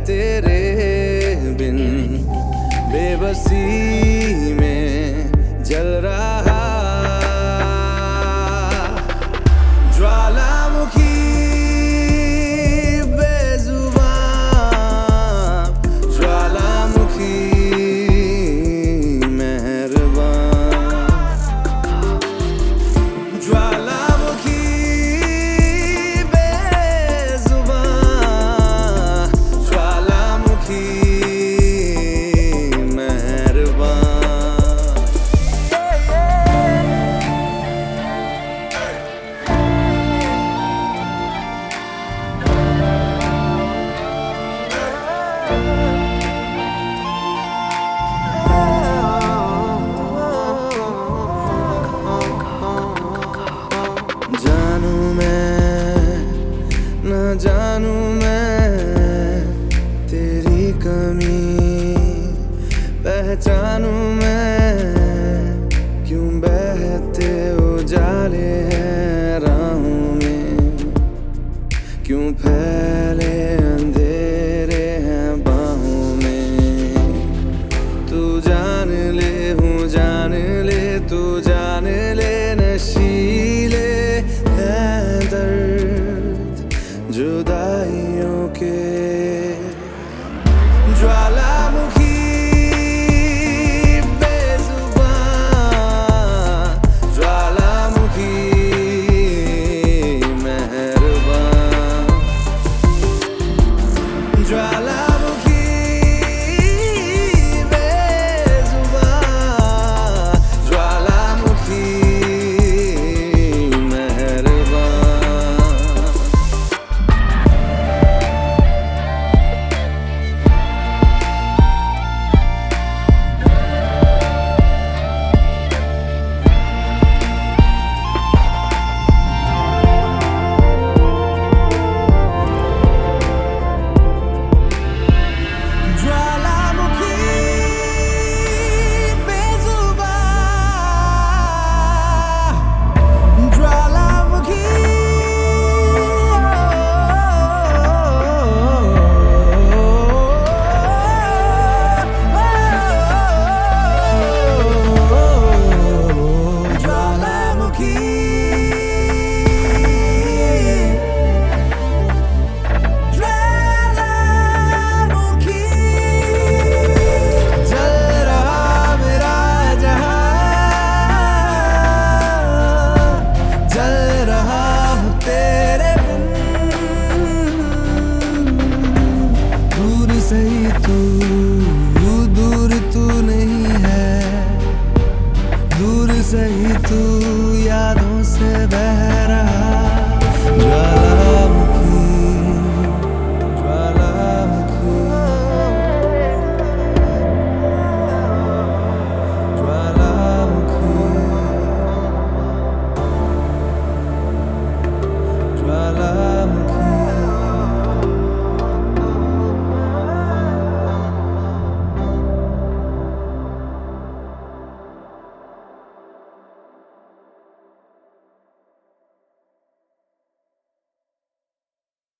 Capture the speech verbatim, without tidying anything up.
तेरे बिन बेबसी में जल रहा ज्वालामुखी न जानू मैं तेरी कमी, पहचानू मैं क्यों बहते उजाले हैं राहों में, क्यों फैले अंधेरे हैं बाहों में। तू जान ले हूँ जान ले, तू जान ले नशीले हैं दर्द जुदाइयों के। ज्वालामुखी सही तू दूर तू नहीं है, दूर सही तू